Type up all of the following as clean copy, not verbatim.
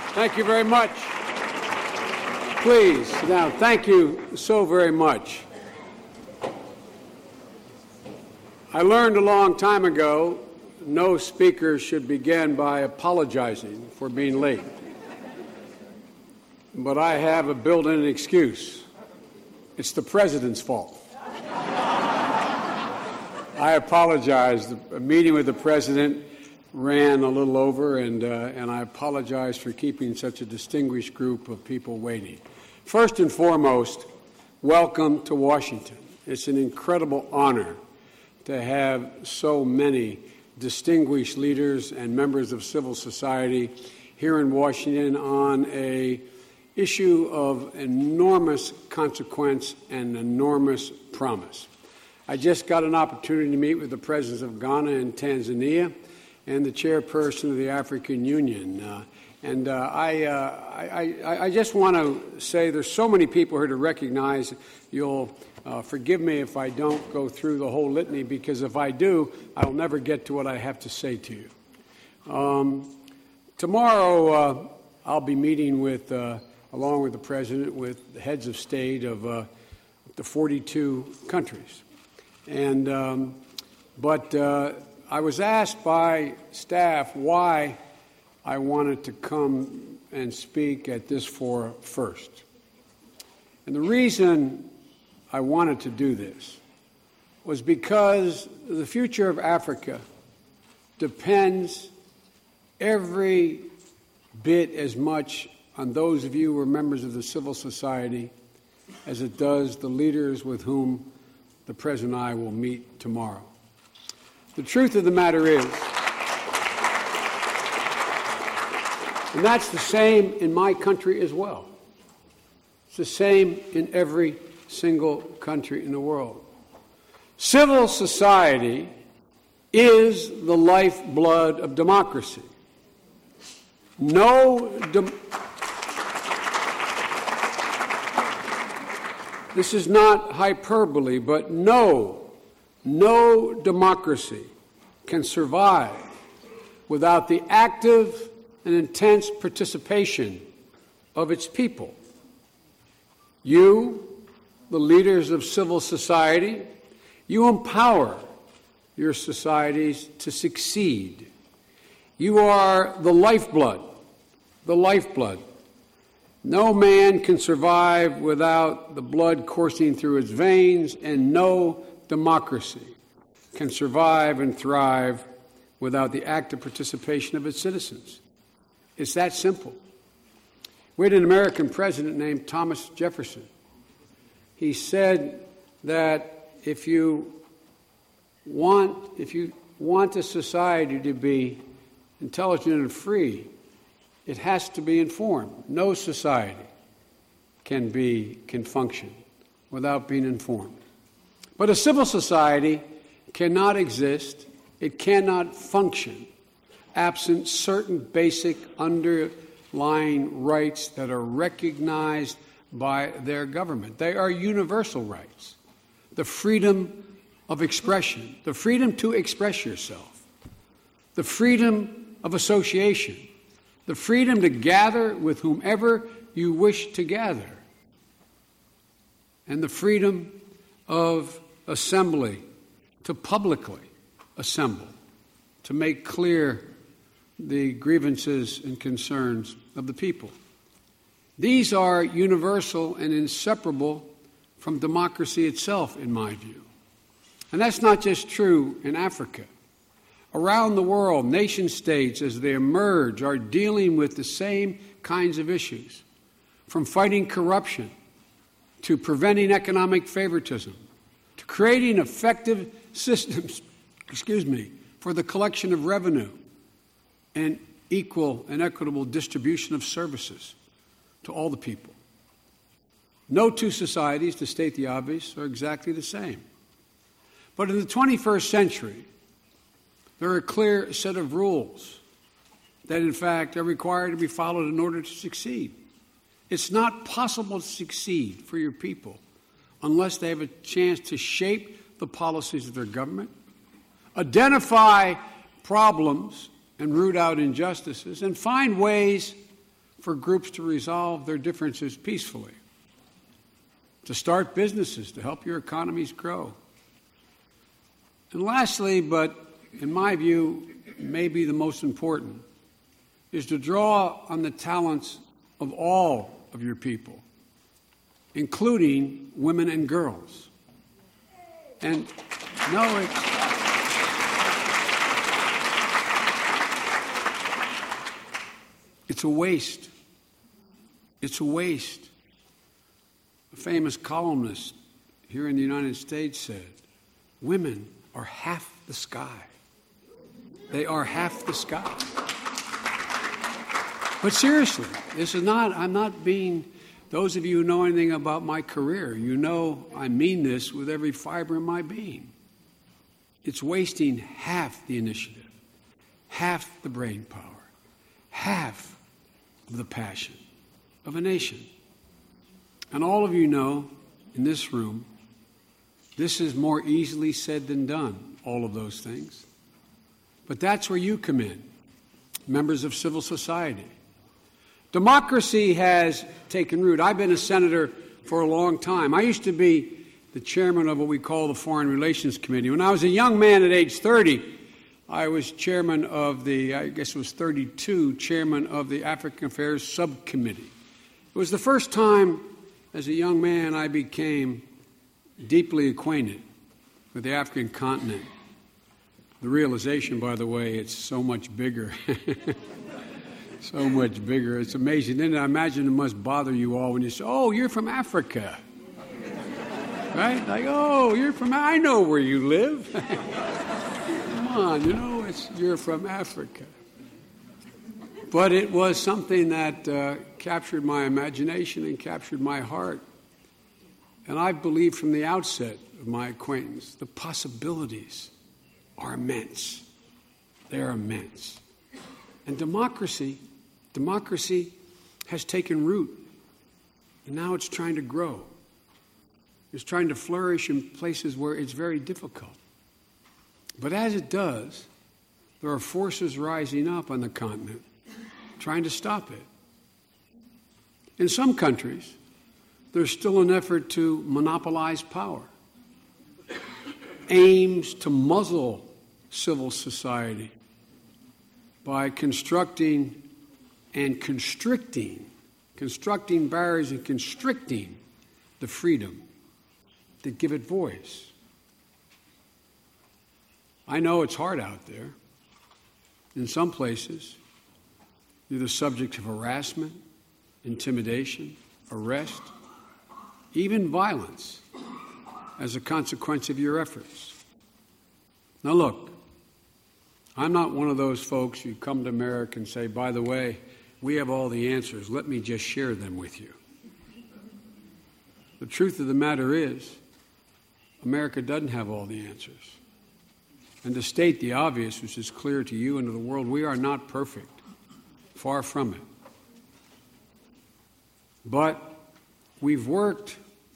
Thank you very much. Please sit down. Thank you so very much. I learned a long time ago no speaker should begin by apologizing for being late. But I have a built-in excuse. It's the president's fault. I apologize. The meeting with the president ran a little over, and I apologize for keeping such a distinguished group of people waiting. First and foremost, welcome to Washington. It's an incredible honor to have so many distinguished leaders and members of civil society here in Washington on an issue of enormous consequence and enormous promise. I just got an opportunity to meet with the presidents of Ghana and Tanzania and the chairperson of the African Union. I just want to say there's so many people here to recognize. You'll forgive me if I don't go through the whole litany, because if I do, I'll never get to what I have to say to you. Tomorrow, I'll be meeting with, along with the president, with the heads of state of the 42 countries. But I was asked by staff why I wanted to come and speak at this forum first. And the reason I wanted to do this was because the future of Africa depends every bit as much on those of you who are members of the civil society as it does the leaders with whom the President and I will meet tomorrow. The truth of the matter is, and that's the same in my country as well. It's the same in every single country in the world. Civil society is the lifeblood of democracy. This is not hyperbole, but no democracy can survive without the active and intense participation of its people. You, the leaders of civil society, you empower your societies to succeed. You are the lifeblood. No man can survive without the blood coursing through its veins, and no democracy can survive and thrive without the active participation of its citizens. It's that simple. We had an American president named Thomas Jefferson. He said that if you want a society to be intelligent and free, it has to be informed. No society can function without being informed. But a civil society cannot exist, it cannot function, absent certain basic underlying rights that are recognized by their government. They are universal rights. The freedom of expression, the freedom to express yourself, the freedom of association, the freedom to gather with whomever you wish to gather, and the freedom of assembly, to publicly assemble, to make clear the grievances and concerns of the people. These are universal and inseparable from democracy itself, in my view. And that's not just true in Africa. Around the world, nation-states, as they emerge, are dealing with the same kinds of issues, from fighting corruption to preventing economic favoritism, to creating effective systems, for the collection of revenue and equal and equitable distribution of services to all the people. No two societies, to state the obvious, are exactly the same. But in the 21st century, there are a clear set of rules that, in fact, are required to be followed in order to succeed. It's not possible to succeed for your people unless they have a chance to shape the policies of their government, identify problems and root out injustices, and find ways for groups to resolve their differences peacefully, to start businesses, to help your economies grow. And lastly, but in my view, maybe the most important, is to draw on the talents of all of your people, including women and girls. And no, it's a waste. It's a waste. A famous columnist here in the United States said, women are half the sky. They are half the sky. But seriously, I'm not being, those of you who know anything about my career, you know I mean this with every fiber in my being. It's wasting half the initiative, half the brain power, half of the passion of a nation. And all of you know in this room, this is more easily said than done, all of those things. But that's where you come in, members of civil society. Democracy has taken root. I've been a senator for a long time. I used to be the chairman of what we call the Foreign Relations Committee. When I was a young man at age 30, I was chairman of I guess it was 32, chairman of the African Affairs Subcommittee. It was the first time as a young man I became deeply acquainted with the African continent. The realization, by the way, it's so much bigger. So much bigger. It's amazing. Then I imagine it must bother you all when you say, oh, you're from Africa. Right? Like, oh, I know where you live. Come on, you're from Africa. But it was something that captured my imagination and captured my heart. And I believed from the outset of my acquaintance, the possibilities are immense. They're immense. And democracy has taken root. And now it's trying to grow. It's trying to flourish in places where it's very difficult. But as it does, there are forces rising up on the continent trying to stop it. In some countries, there's still an effort to monopolize power, aims to muzzle civil society by constructing barriers and constricting the freedom that give it voice. I know it's hard out there. In some places, you're the subject of harassment, intimidation, arrest, even violence as a consequence of your efforts. Now look, I'm not one of those folks who come to America and say, by the way, we have all the answers. Let me just share them with you. The truth of the matter is, America doesn't have all the answers. And to state the obvious, which is clear to you and to the world, we are not perfect. Far from it. But we've worked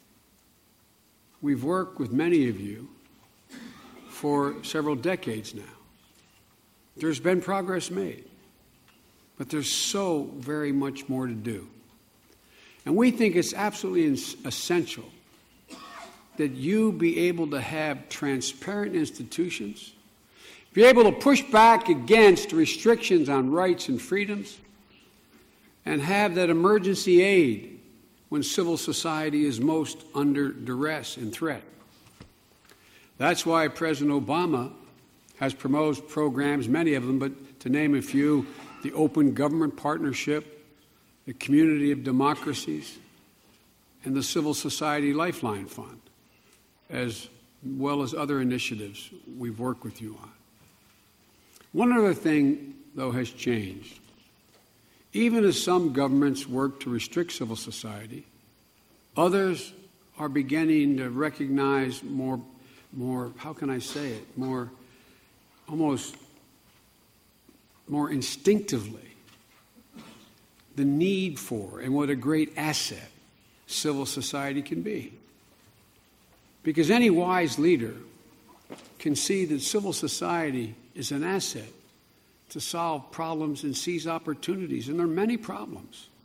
with many of you for several decades now. There's been progress made, but there's so very much more to do. And we think it's absolutely essential that you be able to have transparent institutions, be able to push back against restrictions on rights and freedoms, and have that emergency aid when civil society is most under duress and threat. That's why President Obama has promoted programs, many of them, but to name a few, the Open Government Partnership, the Community of Democracies, and the Civil Society Lifeline Fund, as well as other initiatives we've worked with you on. One other thing, though, has changed. Even as some governments work to restrict civil society, others are beginning to recognize more, how can I say it, almost more instinctively the need for and what a great asset civil society can be. Because any wise leader can see that civil society is an asset to solve problems and seize opportunities. And there are many problems.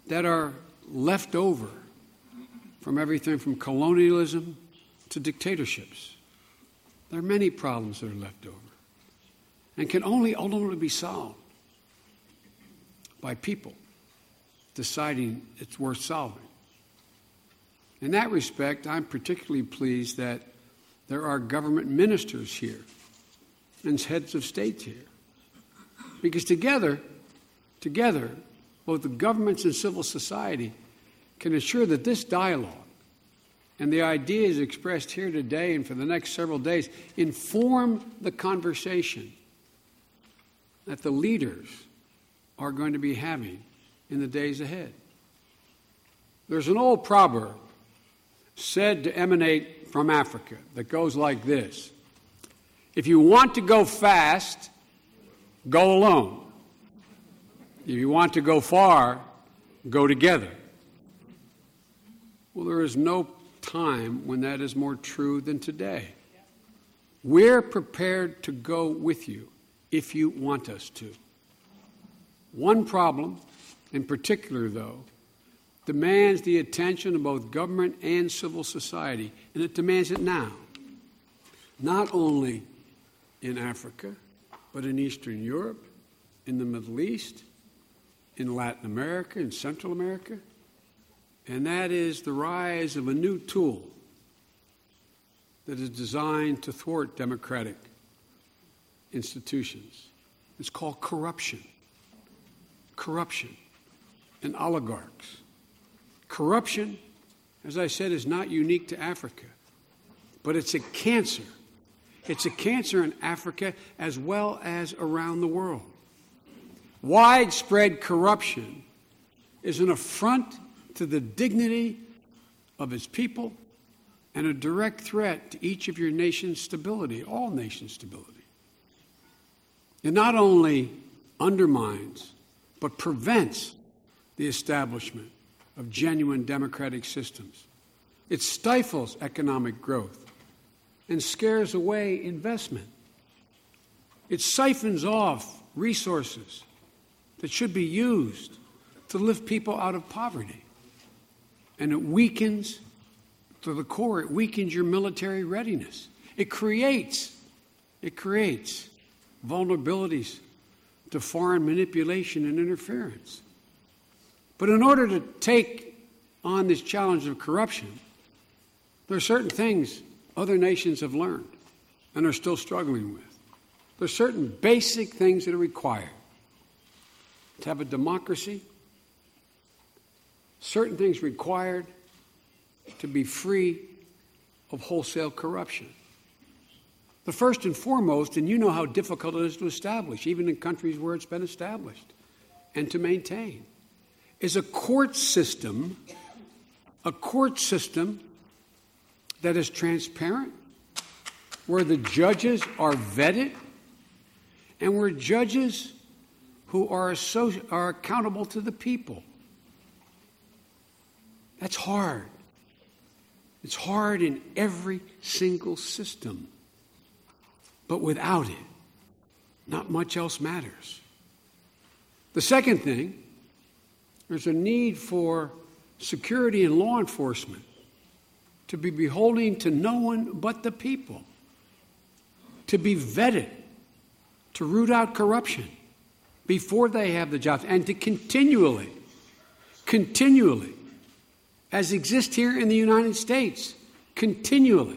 that are left over from everything from colonialism to dictatorships. There are many problems that are left over and can only ultimately be solved by people deciding it's worth solving. In that respect, I'm particularly pleased that there are government ministers here and heads of states here. Because together, both the governments and civil society can ensure that this dialogue and the ideas expressed here today and for the next several days inform the conversation that the leaders are going to be having in the days ahead. There's an old proverb said to emanate from Africa that goes like this: if you want to go fast, go alone. If you want to go far, go together. Well, there is no time when that is more true than today. We're prepared to go with you if you want us to. One problem in particular, though, demands the attention of both government and civil society, and it demands it now. Not only in Africa, but in Eastern Europe, in the Middle East, in Latin America, in Central America, and that is the rise of a new tool that is designed to thwart democratic institutions. It's called corruption. Corruption and oligarchs. Corruption, as I said, is not unique to Africa, but it's a cancer. It's a cancer in Africa as well as around the world. Widespread corruption is an affront to the dignity of its people and a direct threat to each of your nation's stability, all nations' stability. It not only undermines, but prevents the establishment of genuine democratic systems. It stifles economic growth and scares away investment. It siphons off resources that should be used to lift people out of poverty. And it weakens, to the core, it weakens your military readiness. It creates vulnerabilities to foreign manipulation and interference. But in order to take on this challenge of corruption, there are certain things other nations have learned and are still struggling with. There are certain basic things that are required to have a democracy, certain things required to be free of wholesale corruption. The first and foremost, and you know how difficult it is to establish, even in countries where it's been established, and to maintain, is a court system that is transparent, where the judges are vetted, and where judges who are accountable to the people. That's hard. It's hard in every single system. But without it, not much else matters. The second thing, there's a need for security and law enforcement to be beholden to no one but the people, to be vetted, to root out corruption before they have the jobs, and to continually, as exists here in the United States, continually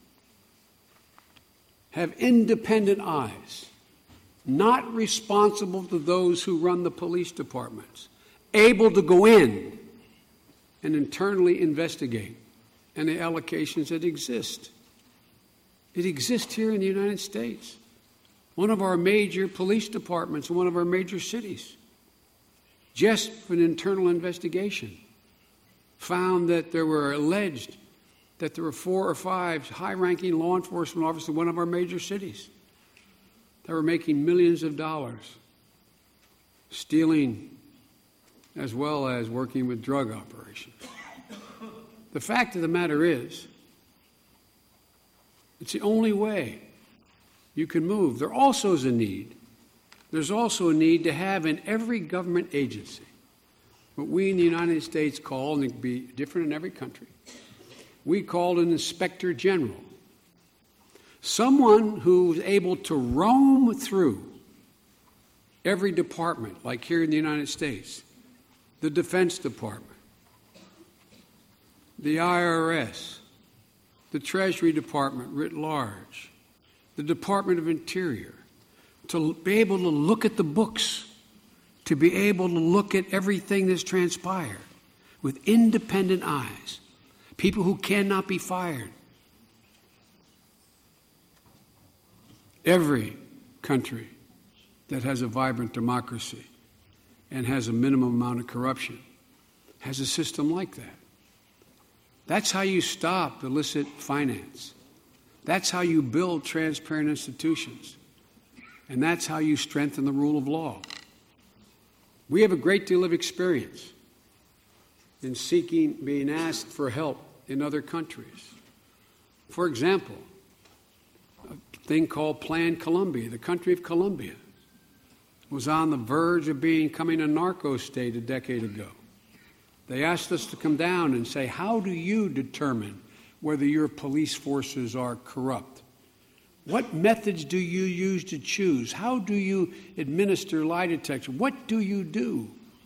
have independent eyes, not responsible to those who run the police departments, able to go in and internally investigate any allocations that exist. It exists here in the United States. One of our major police departments in one of our major cities, just for an internal investigation, found that there were 4 or 5 high-ranking law enforcement officers in one of our major cities that were making millions of dollars, stealing as well as working with drug operations. The fact of the matter is, it's the only way you can move. There's also a need to have in every government agency what we in the United States call, and it can be different in every country, we called an inspector general. Someone who's able to roam through every department, like here in the United States, the Defense Department, the IRS, the Treasury Department writ large, the Department of Interior, to be able to look at the books, to be able to look at everything that's transpired with independent eyes, people who cannot be fired. Every country that has a vibrant democracy and has a minimum amount of corruption has a system like that. That's how you stop illicit finance. That's how you build transparent institutions. And that's how you strengthen the rule of law. We have a great deal of experience in being asked for help in other countries. For example, a thing called Plan Colombia, the country of Colombia, was on the verge of becoming a narco state a decade ago. They asked us to come down and say, how do you determine whether your police forces are corrupt? What methods do you use to choose? How do you administer lie detection? What do you do?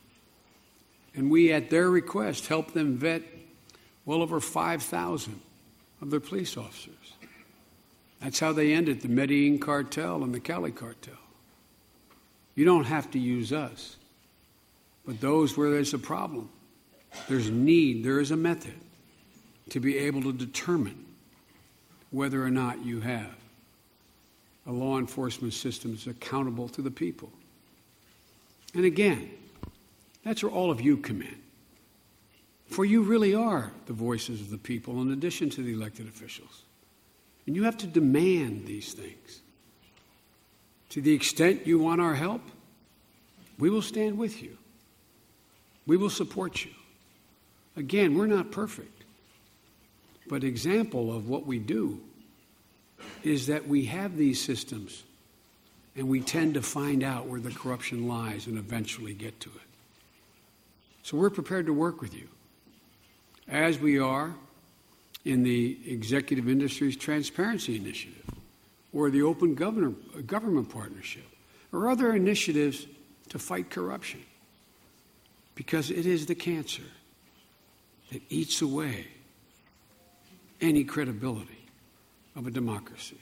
And we, at their request, helped them vet well over 5,000 of their police officers. That's how they ended the Medellin cartel and the Cali cartel. You don't have to use us. But those where there's a problem, there's need, there is a method to be able to determine whether or not you have a law enforcement system that's accountable to the people. And again, that's where all of you come in. For you really are the voices of the people in addition to the elected officials. And you have to demand these things. To the extent you want our help, we will stand with you. We will support you. Again, we're not perfect. But example of what we do is that we have these systems and we tend to find out where the corruption lies and eventually get to it. So we're prepared to work with you, as we are in the Executive Industries Transparency Initiative or the Open Government Partnership or other initiatives to fight corruption, because it is the cancer that eats away any credibility of a democracy.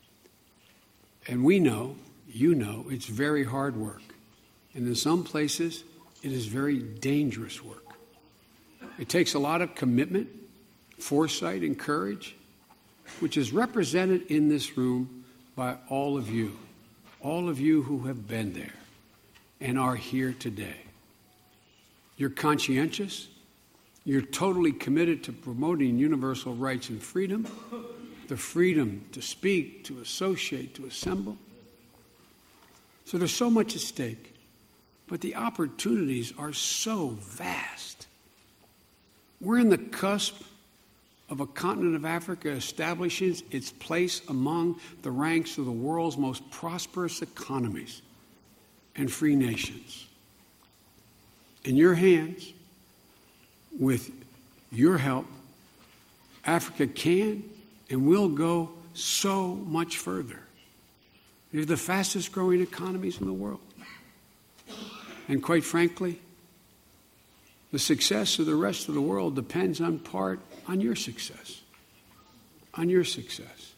And we know, you know, it's very hard work. And in some places, it is very dangerous work. It takes a lot of commitment, foresight, and courage, which is represented in this room by all of you who have been there and are here today. You're conscientious. You're totally committed to promoting universal rights and freedom, the freedom to speak, to associate, to assemble. So there's so much at stake, but the opportunities are so vast. We're in the cusp of a continent of Africa establishing its place among the ranks of the world's most prosperous economies and free nations. In your hands, with your help, Africa can and will go so much further. They're the fastest growing economies in the world. And quite frankly, the success of the rest of the world depends in part on your success. On your success.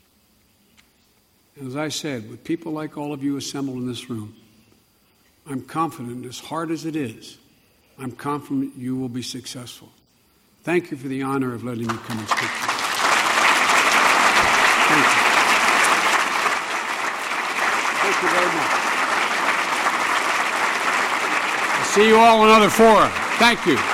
And as I said, with people like all of you assembled in this room, I'm confident, as hard as it is, I'm confident you will be successful. Thank you for the honor of letting me come and speak to you. Thank you. Thank you very much. I'll see you all in another forum. Thank you.